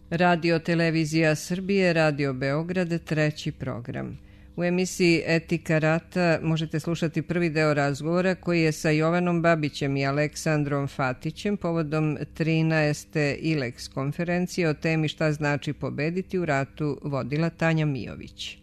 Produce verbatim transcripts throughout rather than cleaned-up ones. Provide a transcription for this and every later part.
Radio Televizija Srbije, Radio Beograd, treći program. U emisiji Etika rata možete slušati prvi deo razgovora koji je sa Jovanom Babićem i Aleksandrom Fatićem povodom trinaeste ILEX konferencije o temi šta znači pobediti u ratu vodila Tanja Mijović.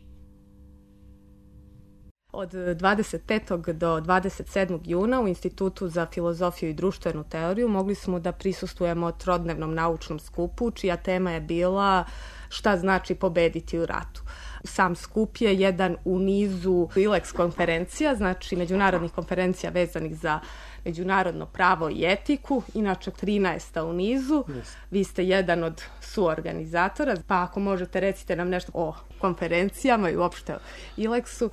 Od dvadeset petog do dvadeset sedmog juna u Institutu za filozofiju i društvenu teoriju mogli smo da prisustvujemo trodnevnom naučnom skupu, čija tema je bila šta znači pobediti u ratu. Sam skup je jedan u nizu ILEX konferencija, znači međunarodnih konferencija vezanih za međunarodno pravo i etiku, inače trinaesta u nizu. Yes. Vi ste jedan od suorganizatora, pa ako možete recite nam nešto o konferencijama i uopšte o ILEX-u.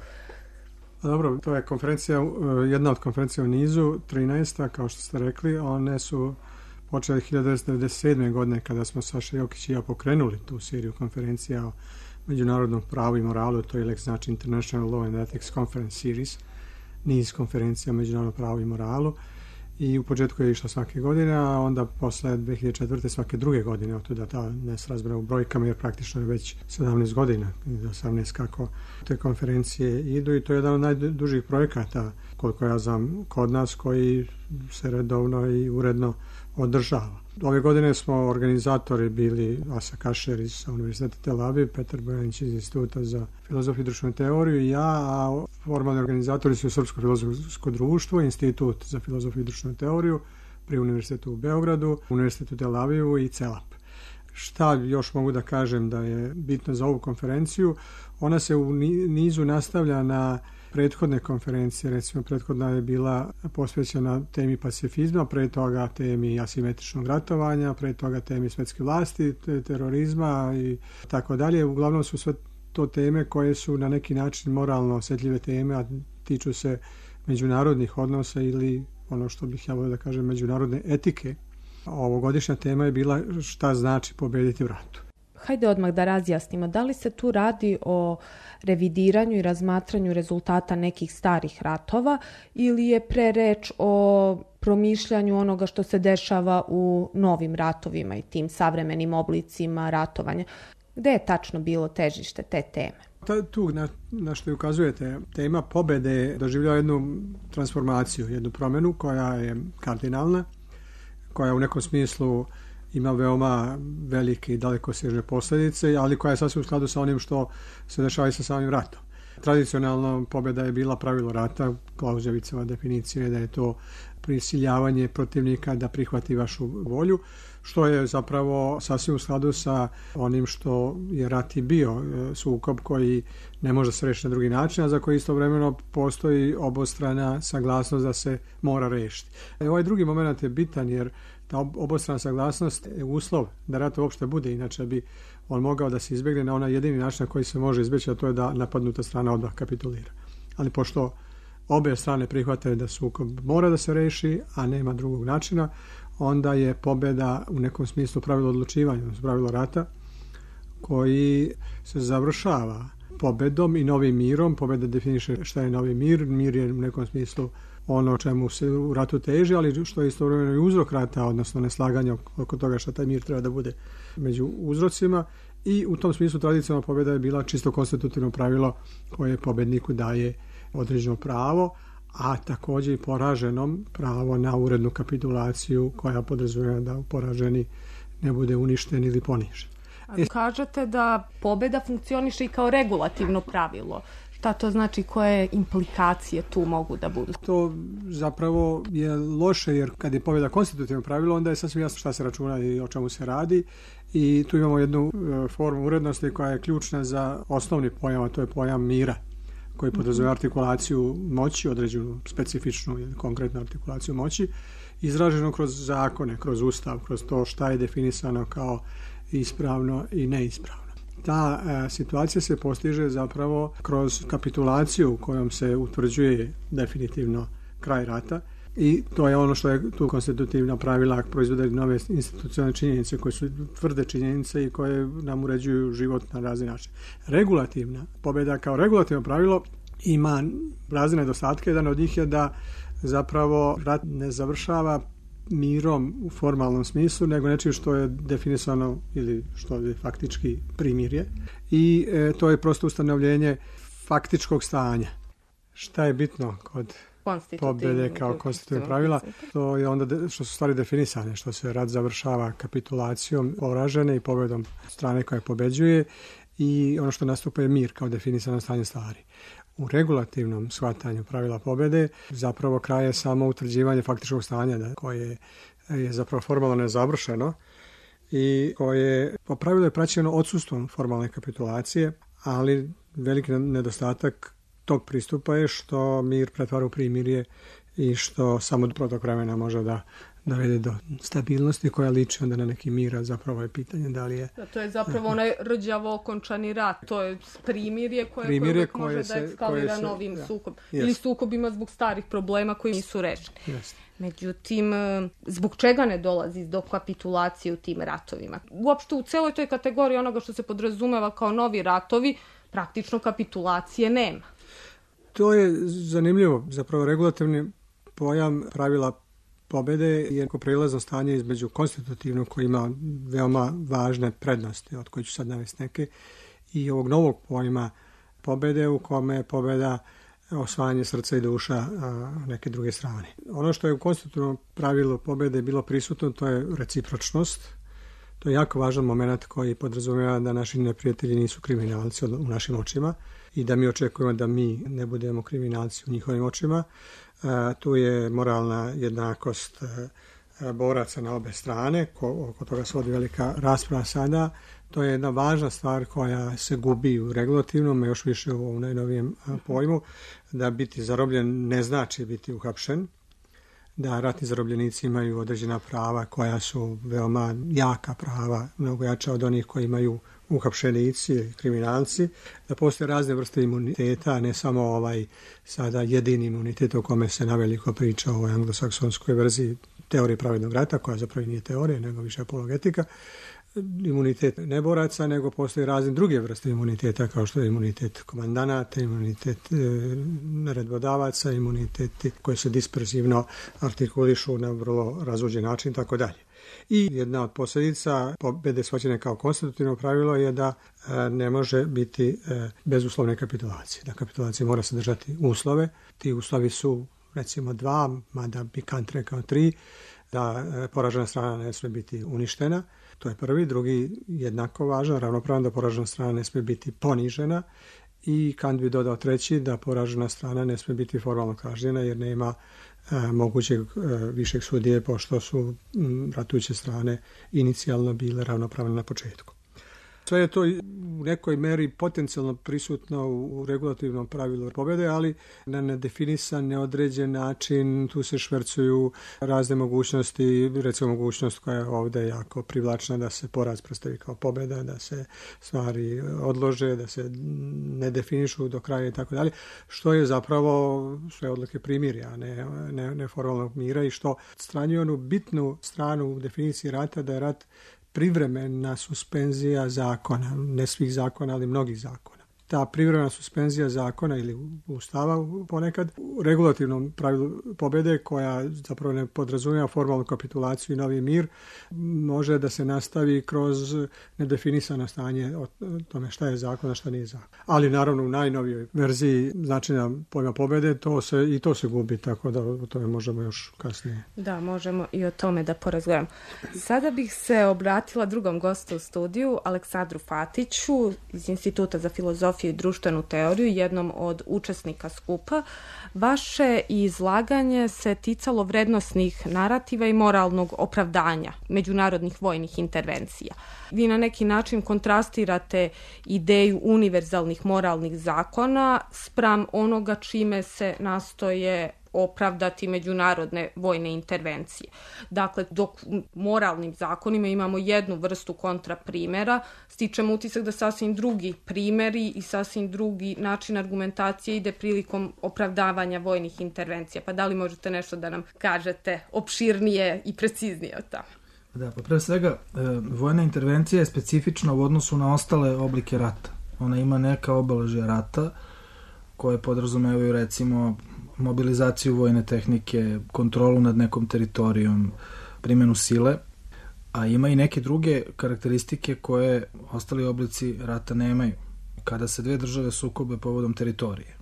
Dobro, to je konferencija, jedna od konferencija u nizu, trinaesta, kao što ste rekli. One su počele hiljadu devetsto devedeset sedme. godine kada smo Saša Jokić i ja pokrenuli tu seriju konferencija o međunarodnom pravu i moralu. To je ILEX, znači International Law and Ethics Conference Series, niz konferencija o međunarodnom pravu i moralu. I u početku je išla svake godine, a onda posle dve hiljade četvrte. svake druge godine, od tuda ta nesrazmjera u brojkama, jer praktično je već sedamnaest godina, osamnaest kako te konferencije idu, i to je jedan od najdužih projekata, koliko ja znam, kod nas, koji se redovno i uredno održava. Ove godine smo organizatori bili Asa Kašer iz Univerziteta Tel Aviv, Petar Bojanić iz Instituta za filozofiju i društvenu teoriju i ja, a formalni organizatori su Srpsko filozofsko društvo, Institut za filozofiju i društvenu teoriju pri Univerzitetu u Beogradu, Univerzitetu Tel Avivu i CELAP. Šta još mogu da kažem da je bitno za ovu konferenciju? Ona se u nizu nastavlja na prethodne konferencije. Recimo, prethodna je bila posvećena temi pacifizma, pre toga temi asimetričnog ratovanja, pre toga temi svetske vlasti, terorizma i tako dalje. Uglavnom su sve to teme koje su na neki način moralno osjetljive teme, a tiču se međunarodnih odnosa ili, ono što bih ja volio da kažem, međunarodne etike. Ovogodišnja tema je bila šta znači pobediti u ratu. Hajde odmah da razjasnimo, da li se tu radi o revidiranju i razmatranju rezultata nekih starih ratova ili je pre reč o promišljanju onoga što se dešava u novim ratovima i tim savremenim oblicima ratovanja? Gde je tačno bilo težište te teme? Ta, tu na, na što ukazujete, tema pobede doživljava jednu transformaciju, jednu promjenu koja je kardinalna, koja u nekom smislu ima veoma velike i dalekosežne posljedice, ali koja je sasvim u skladu sa onim što se dešava i sa samim ratom. Tradicionalno pobjeda je bila pravilo rata, Clausewitzova definicija je da je to prisiljavanje protivnika da prihvati vašu volju, što je zapravo sasvim u skladu sa onim što je rat i bio, sukob koji ne može se rešiti na drugi način, a za koji istovremeno postoji obostrana saglasnost da se mora rešiti. E, ovaj drugi moment je bitan jer ta obostrana saglasnost je uslov da rat uopšte bude, inače bi on mogao da se izbjegne na onaj jedini način na koji se može izbjeći, a to je da napadnuta strana odmah kapitulira. Ali pošto obe strane prihvataju da sukob mora da se reši, a nema drugog načina, onda je pobjeda u nekom smislu pravilo odlučivanja, pravilo rata, koji se završava pobjedom i novim mirom. Pobjeda definiše šta je novi mir. Mir je u nekom smislu ono čemu se u ratu teži, ali što je istovremeno i uzrok rata, odnosno neslaganje oko toga šta taj mir treba da bude među uzrocima. I u tom smislu tradicionalna pobjeda je bila čisto konstitutivno pravilo koje pobjedniku daje određeno pravo, a također i poraženom pravo na urednu kapitulaciju koja podrazumijeva da poraženi ne bude uništen ili ponižen. A kažete da pobjeda funkcioniše i kao regulativno pravilo. Šta to znači, koje implikacije tu mogu da budu? To zapravo je loše, jer kad je pobjeda konstitutivno pravilo, onda je sasvim jasno šta se računa i o čemu se radi. I tu imamo jednu formu urednosti koja je ključna za osnovni pojam, a to je pojam mira, koji podrazumijeva artikulaciju moći, određenu specifičnu ili konkretnu artikulaciju moći, izraženu kroz zakone, kroz ustav, kroz to šta je definisano kao ispravno i neispravno. Ta e, situacija se postiže zapravo kroz kapitulaciju kojom se utvrđuje definitivno kraj rata, i to je ono što je tu konstitutivna pravila proizvode nove institucionalne činjenice koje su tvrde činjenice i koje nam uređuju život na razni način. Regulativna pobjeda kao regulativno pravilo ima razne nedostatke. Jedan od njih je da zapravo rat ne završava mirom u formalnom smislu, nego nečim što je definisano ili što je faktički primirje. I e, to je prosto ustanovljenje faktičkog stanja. Šta je bitno kod pobjede kao konstitutivnog pravila? To je onda de, što su stvari definisane, što se rat završava kapitulacijom poražene i pobjedom strane koja pobeđuje i ono što nastupa je mir kao definisano stanje stvari. U regulativnom shvatanju pravila pobjede zapravo kraj je samo utvrđivanje faktičkog stanja da, koje je zapravo formalno nezavršeno i koje po pravilu je praćeno odsustvom formalne kapitulacije, ali veliki nedostatak tog pristupa je što mir pretvara u primirje i što samo protok vremena može da dovede do stabilnosti koja liči onda na neki mir, a zapravo je pitanje da li je... Da, to je zapravo onaj rđavo okončani rat, to je primirje koje, primirje koje uvijek može se, da eskalira se, novim ja, sukob. Jest. Ili sukobima zbog starih problema koji nisu rešeni. Jest. Međutim, zbog čega ne dolazi do kapitulacije u tim ratovima? Uopšte u celoj toj kategoriji onoga što se podrazumeva kao novi ratovi, praktično kapitulacije nema. To je zanimljivo. Zapravo regulativni pojam pravila pobjede je neko prelazno stanje između konstitutivnog koji ima veoma važne prednosti, od kojih ću sad navesti neke, i ovog novog pojma pobjede u kome je pobjeda osvajanje srca i duša neke druge strane. Ono što je u konstitutivnom pravilu pobjede bilo prisutno, to je recipročnost. To je jako važan moment koji podrazumijeva da naši neprijatelji nisu kriminalci u našim očima i da mi očekujemo da mi ne budemo kriminalci u njihovim očima. E, tu je moralna jednakost e, boraca na obe strane, ko, oko toga se vodi velika rasprava sada. To je jedna važna stvar koja se gubi u regulativnom, a još više u ovom najnovijem pojmu, da biti zarobljen ne znači biti uhapšen, da ratni zarobljenici imaju određena prava koja su veoma jaka prava, mnogo jača od onih koji imaju uhapšenici, kriminalci, da postoje razne vrste imuniteta, ne samo ovaj sada jedini imunitet o kome se naveliko priča u ovoj anglosaksonskoj verziji teorije pravednog rata, koja zapravo nije teorija, nego više apologetika, imunitet ne boraca, nego postoje razne druge vrste imuniteta, kao što je imunitet komandanata, imunitet e, naredbodavaca, imuniteti koji se disperzivno artikulišu na vrlo razuđen način, tako dalje. I jedna od posljedica pobjede shvaćene kao konstitutivno pravilo je da e, ne može biti e, bezuslovne kapitulacije. Da kapitulacija mora sadržati uslove. Ti uslovi su recimo dva, mada bi Kant rekao tri, da e, poražena strana ne smije biti uništena. To je prvi. Drugi, jednako važan, ravnopravan, da poražena strana ne smije biti ponižena. I Kant bi dodao treći, da poražena strana ne smije biti formalno kažnjena jer nema e, mogućeg e, višeg sudije, pošto su m, ratujuće strane inicijalno bile ravnopravne na početku. Sve je to u nekoj meri potencijalno prisutno u regulativnom pravilu pobjede, ali na nedefinisan, neodređen način tu se švercuju razne mogućnosti, recimo mogućnost koja je ovdje jako privlačna da se poraz predstavi kao pobjeda, da se stvari odlože, da se ne definišu do kraja i tako dalje, što je zapravo sve odluke primirja, ne, ne, ne formalnog mira i što stranjuje onu bitnu stranu u definiciji rata, da je rat privremena suspenzija zakona, ne svih zakona, ali mnogih zakona. Ta privremena suspenzija zakona ili ustava ponekad u regulativnom pravilu pobjede, koja zapravo ne podrazumijeva formalnu kapitulaciju i novi mir, može da se nastavi kroz nedefinisano stanje o tome šta je zakon, a šta nije zakon. Ali naravno u najnovijoj verziji značenja pojma pobjede to se, i to se gubi, tako da o tome možemo još kasnije. Da, možemo i o tome da porazgovaramo. Sada bih se obratila drugom gostu u studiju, Aleksandru Fatiću iz Instituta za filozofiju i društvenu teoriju, jednom od učesnika skupa. Vaše izlaganje se ticalo vrednosnih narativa i moralnog opravdanja međunarodnih vojnih intervencija. Vi na neki način kontrastirate ideju univerzalnih moralnih zakona spram onoga čime se nastoje opravdati međunarodne vojne intervencije. Dakle, dok u moralnim zakonima imamo jednu vrstu kontraprimera, stičemo utisak da sasvim drugi primeri i sasvim drugi način argumentacije ide prilikom opravdavanja vojnih intervencija. Pa da li možete nešto da nam kažete opširnije i preciznije o tome? Da, pa pre svega, vojna intervencija je specifična u odnosu na ostale oblike rata. Ona ima neka obeležja rata koje podrazumevaju recimo mobilizaciju vojne tehnike, kontrolu nad nekom teritorijom, primjenu sile, a ima i neke druge karakteristike koje ostali oblici rata nemaju. Kada se dve države sukobe povodom teritorije,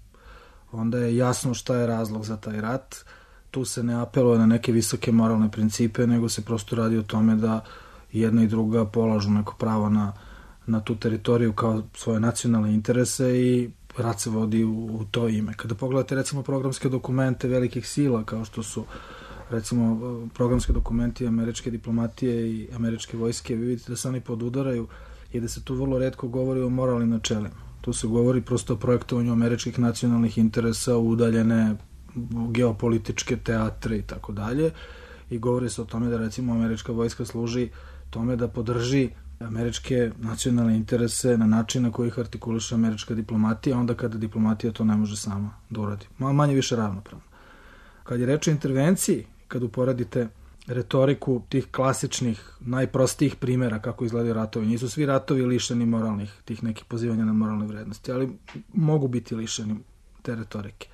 onda je jasno šta je razlog za taj rat. Tu se ne apeluje na neke visoke moralne principe, nego se prosto radi o tome da jedna i druga polažu neko pravo na, na tu teritoriju kao svoje nacionalne interese i rat se vodi u, u to ime. Kada pogledate recimo programske dokumente velikih sila kao što su recimo programske dokumenti američke diplomatije i američke vojske, vi vidite da se oni podudaraju i da se tu vrlo retko govori o moralnim načelima. Tu se govori prosto o projektovanju američkih nacionalnih interesa u udaljene geopolitičke teatre i tako dalje i govori se o tome da recimo američka vojska služi tome da podrži američke nacionalne interese na način na koji ih artikuliše američka diplomatija, onda kada diplomatija to ne može sama da uradi. Manje više ravnopravno. Kad je reč o intervenciji, kad uporadite retoriku tih klasičnih, najprostijih primjera kako izgledaju ratovi, nisu svi ratovi lišeni moralnih, tih nekih pozivanja na moralne vrednosti, ali mogu biti lišeni te retorike.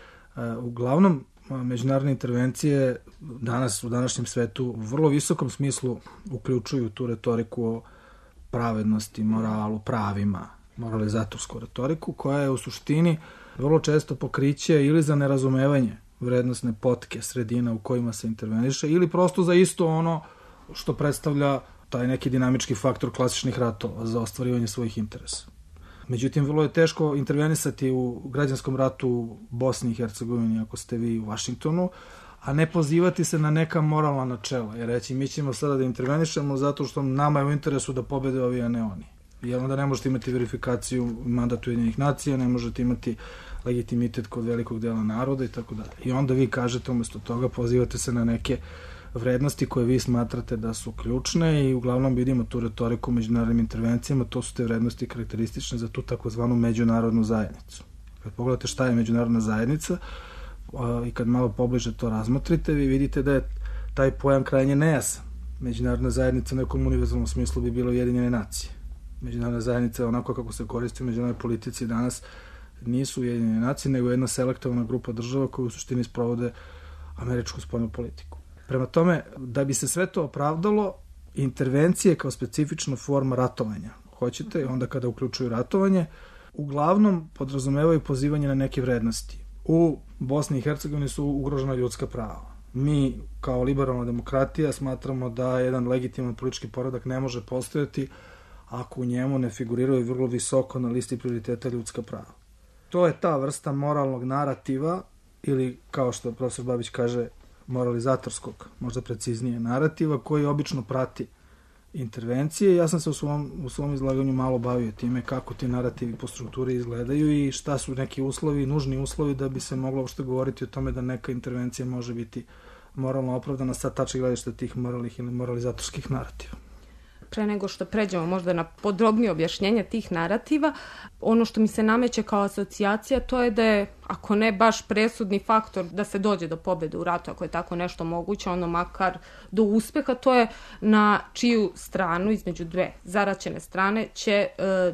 Uglavnom, međunarodne intervencije danas u današnjem svetu u vrlo visokom smislu uključuju tu retoriku o pravednosti, moralu, pravima, moralizatorsku retoriku, koja je u suštini vrlo često pokriće ili za nerazumevanje vrednostne potke sredina u kojima se interveniše ili prosto za isto ono što predstavlja taj neki dinamički faktor klasičnih ratova za ostvarivanje svojih interesa. Međutim, vrlo je teško intervenisati u građanskom ratu u Bosni i Hercegovini ako ste vi u Vašingtonu, a ne pozivati se na neka moralna načela i reći mi ćemo sada da intervenišemo zato što nama je u interesu da pobede ovi, a ne oni. Jer onda ne možete imati verifikaciju mandata Ujedinjenih nacija, ne možete imati legitimitet kod velikog dela naroda i tako dalje. I onda vi kažete umesto toga, pozivate se na neke vrednosti koje vi smatrate da su ključne i uglavnom vidimo tu retoriku u međunarodnim intervencijama, to su te vrednosti karakteristične za tu takozvanu međunarodnu zajednicu. Kad pogledate šta je međunarodna zajednica i kad malo pobliže to razmotrite, vi vidite da je taj pojam krajnje nejasan. Međunarodna zajednica u nekom univerzalnom smislu bi bilo Ujedinjene nacije. Međunarodna zajednica, onako kako se koristi u međunarodnoj politici danas, nisu Ujedinjene nacije, nego jedna selektovana grupa država koja u suštini sprovode američku spoljnu politiku. Prema tome, da bi se sve to opravdalo, intervencije kao specifična forma ratovanja, hoćete, onda kada uključuju ratovanje, uglavnom podrazumevaju pozivanje na neke vrednosti. U Bosni i Hercegovini su ugrožena ljudska prava. Mi, kao liberalna demokratija, smatramo da jedan legitiman politički poredak ne može postojati ako u njemu ne figuriraju vrlo visoko na listi prioriteta ljudska prava. To je ta vrsta moralnog narativa, ili kao što profesor Babić kaže, moralizatorskog, možda preciznije, narativa koji obično prati intervencije. Ja sam se u svom, u svom izlaganju malo bavio time kako ti narativi po strukturi izgledaju i šta su neki uslovi, nužni uslovi da bi se moglo uopšte govoriti o tome da neka intervencija može biti moralno opravdana sa tačke gledišta tih moralnih ili moralizatorskih narativa. Pre nego što pređemo možda na podrobnije objašnjenje tih narativa, ono što mi se nameće kao asocijacija to je da je, ako ne baš presudni faktor da se dođe do pobjede u ratu, ako je tako nešto moguće, ono makar do uspeha, to je na čiju stranu, između dve zaraćene strane, će e,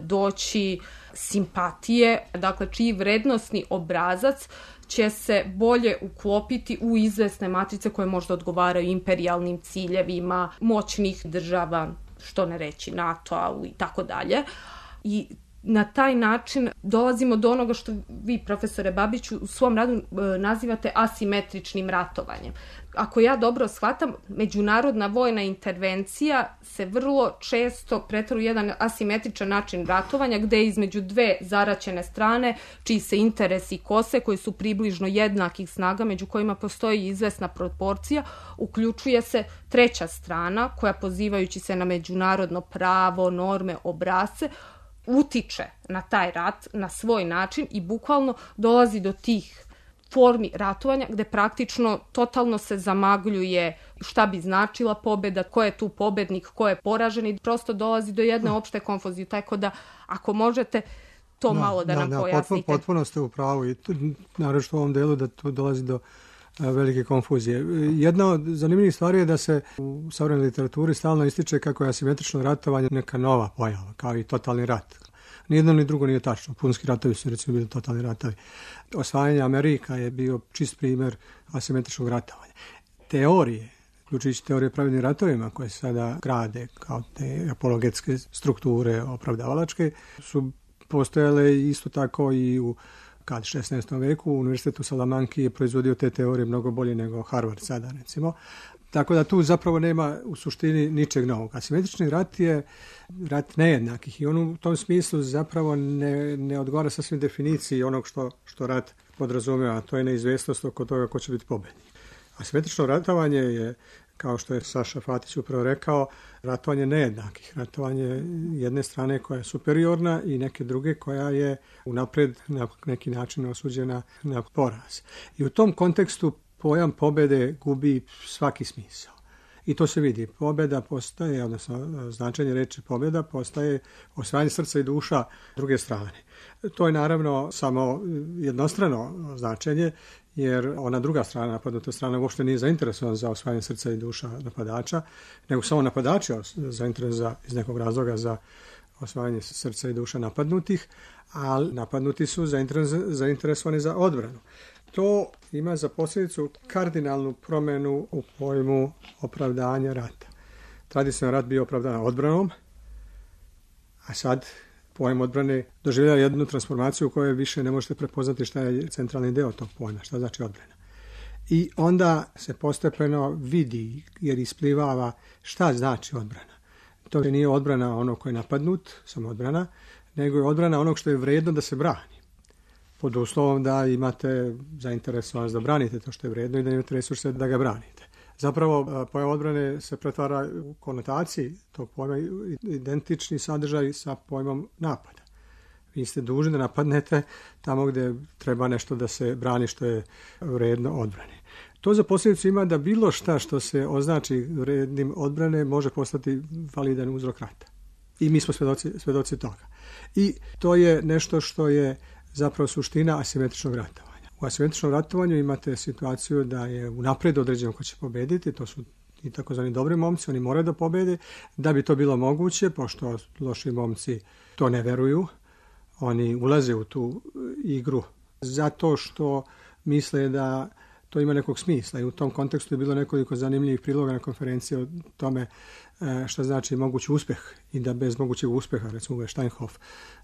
doći simpatije, dakle čiji vrednosni obrazac će se bolje uklopiti u izvesne matrice koje možda odgovaraju imperijalnim ciljevima moćnih država, što ne reći NATO-a i tako dalje. I na taj način dolazimo do onoga što vi, profesore Babiću, u svom radu nazivate asimetričnim ratovanjem. Ako ja dobro shvatam, međunarodna vojna intervencija se vrlo često pretvara u jedan asimetričan način ratovanja, gde između dve zaraćene strane, čiji se interesi kose, koji su približno jednakih snaga, među kojima postoji izvesna proporcija, uključuje se treća strana, koja pozivajući se na međunarodno pravo, norme, obrasce, utiče na taj rat na svoj način i bukvalno dolazi do tih formi ratovanja gde praktično totalno se zamagljuje šta bi značila pobjeda, ko je tu pobednik, ko je poražen i prosto dolazi do jedne opšte konfuzije. Tako da ako možete to da, malo da, da nam da, pojasnite. Potpuno, potpuno ste u pravu i naravno u ovom delu da tu dolazi do velike konfuzije. Jedna od zanimljivih stvari je da se u savremenoj literaturi stalno ističe kako je asimetrično ratovanje neka nova pojava, kao i totalni rat. Nijedno ni drugo nije tačno. Punski ratovi su recimo bili totalni ratovi. Osvajanje Amerika je bio čist primjer asimetričnog ratovanja. Teorije uključujući teorije pravednim ratovima koje se sada grade kao te apologetske strukture opravdavalačke, su postojale isto tako i u kad šesnaestom veku. Univerzitet u Salamanki je proizvodio te teorije mnogo bolje nego Harvard sada, recimo. Tako da tu zapravo nema u suštini ničeg novog. Asimetrični rat je rat nejednakih i on u tom smislu zapravo ne, ne odgovara sasvim definiciji onog što, što rat podrazumijeva, a to je neizvjesnost oko toga ko će biti pobednik. Asimetrično ratovanje je, kao što je Saša Fatić upravo rekao, ratovanje nejednakih. Ratovanje jedne strane koja je superiorna i neke druge koja je unapred na neki način osuđena na poraz. I u tom kontekstu pojam pobjede gubi svaki smisao. I to se vidi. Pobjeda postaje, odnosno značenje reči pobjeda postaje osvajanje srca i duša druge strane. To je naravno samo jednostrano značenje, jer ona druga strana, napadnuta strana, uopšte nije zainteresovana za osvajanje srca i duša napadača, nego samo napadači zainteresovani iz nekog razloga za osvajanje srca i duša napadnutih, ali napadnuti su zainteresovani za odbranu. To ima za posljedicu kardinalnu promjenu u pojmu opravdanja rata. Tradicionalno rat bio opravdan odbranom, a sad pojam odbrane doživljava jednu transformaciju u kojoj više ne možete prepoznati šta je centralni deo tog pojma, šta znači odbrana. I onda se postepeno vidi, jer isplivava šta znači odbrana. To nije odbrana onog koji je napadnut, samo odbrana, nego je odbrana onog što je vrijedno da se brani. Pod uslovom da imate zainteresovanost da branite to što je vrijedno i da imate resurse da ga branite. Zapravo, pojam odbrane se pretvara u konotaciji tog pojma identični sadržaj sa pojmom napada. Vi ste dužni da napadnete tamo gdje treba nešto da se brani što je vrijedno odbrane. To za posljedicu ima da bilo šta što se označi vrijednim odbrane može postati validan uzrok rata. I mi smo svedoci, svedoci toga. I to je nešto što je zapravo suština asimetričnog ratovanja. U asimetričnom ratovanju imate situaciju da je unaprijed određeno ko će pobediti, to su i takozvani dobri momci, oni moraju da pobede. Da bi to bilo moguće, pošto loši momci to ne veruju, oni ulaze u tu igru zato što misle da to ima nekog smisla i u tom kontekstu je bilo nekoliko zanimljivih priloga na konferenciji o tome šta znači mogući uspjeh i da bez mogućeg uspjeha, recimo Uwe Steinhoff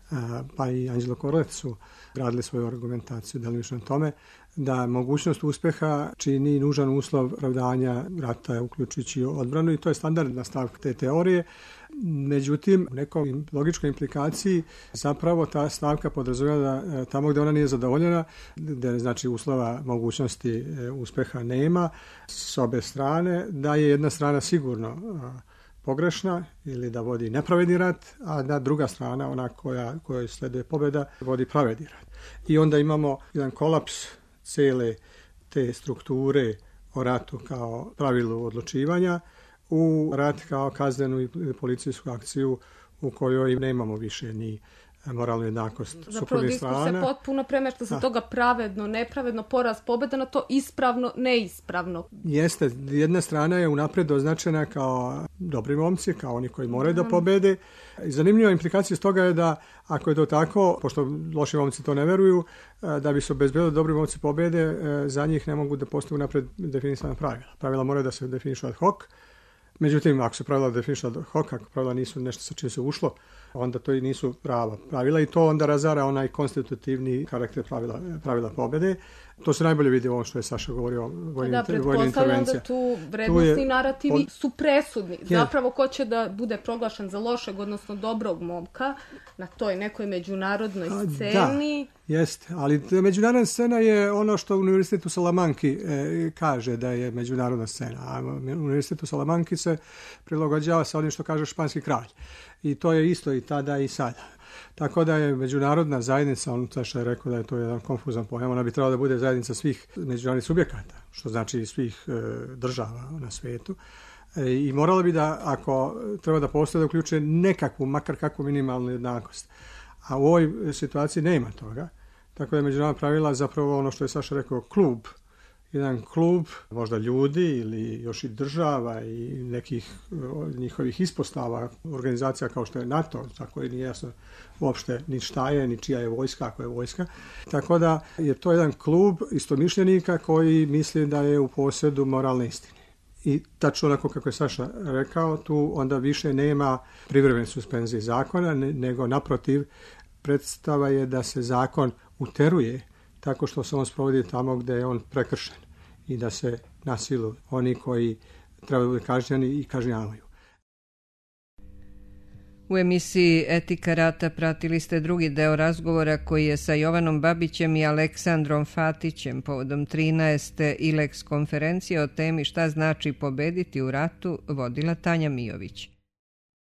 pa i Angelo Corlet su radili svoju argumentaciju delimično na tome da mogućnost uspjeha čini nužan uslov opravdanja rata uključujući odbranu i to je standardna stavka te teorije. Međutim, u nekoj logičkoj implikaciji zapravo ta stavka podrazumijeva da tamo gdje ona nije zadovoljena, gdje znači uslova mogućnosti uspjeha nema s obe strane, da je jedna strana sigurno pogrešna ili da vodi nepravedni rat, a da druga strana, ona koja, koja sleduje pobjeda, vodi pravedni rat. I onda imamo jedan kolaps cijele te strukture o ratu kao pravilu odlučivanja u rat kao kaznenu i policijsku akciju u kojoj nemamo više ni moralnu jednakost suprotnih strana. Zapravo diskusija potpuno premješta sa toga pravedno, nepravedno, poraz, pobjeda na to ispravno, neispravno. Jeste, jedna strana je unaprijed označena kao dobri momci, kao oni koji moraju da pobede. I zanimljiva implikacija iz toga je da ako je to tako, pošto loši momci to ne veruju, da bi se obezbedilo da dobri momci pobede, za njih ne mogu da postoje unaprijed definisana pravila. Pravila moraju da se definišu ad hoc. Međutim, ako se pravila definišu ad hoc, ako pravila nisu nešto sa čim se ušlo, onda to i nisu prava pravila i to onda razara onaj konstitutivni karakter pravila, pravila pobjede. To se najbolje vidi u ovom što je Saša govorio o vojnim intervencijama. Da, tu vrednostni tu je, narativi on, su presudni. Je. Zapravo ko će da bude proglašen za lošeg, odnosno dobrog momka na toj nekoj međunarodnoj sceni. Da, jeste, ali međunarodna scena je ono što Univerzitet u Salamanki e, kaže da je međunarodna scena. A Univerzitet u Salamanki se prilagođava sa onim što kaže španski kralj. I to je isto i tada i sada. Tako da je međunarodna zajednica, on što je rekao da je to jedan konfuzan pojam, ona bi trebala da bude zajednica svih međunarodnih subjekata, što znači svih e, država na svijetu. E, I morala bi da, ako treba da postoje, da uključuje nekakvu, makar kakvu minimalnu jednakost. A u ovoj situaciji nema toga. Tako da je međunarodna pravila zapravo ono što je Saša rekao, klub. Jedan klub, možda ljudi ili još i država i nekih njihovih ispostava, organizacija kao što je NATO, za koje nije jasno uopšte ni šta je, ni čija je vojska, ako je vojska. Tako da je to jedan klub istomišljenika koji misli da je u posjedu moralne istine. I tačno onako kako je Saša rekao, tu onda više nema privremene suspenzije zakona, nego naprotiv, predstava je da se zakon uteruje tako što se on sprovodi tamo gde je on prekršen i da se na silu oni koji trebaju biti kažnjeni i kažnjavaju. U emisiji Etika rata pratili ste drugi deo razgovora koji je sa Jovanom Babićem i Aleksandrom Fatićem povodom trinaeste I L E X konferencije o temi šta znači pobediti u ratu vodila Tanja Mijović.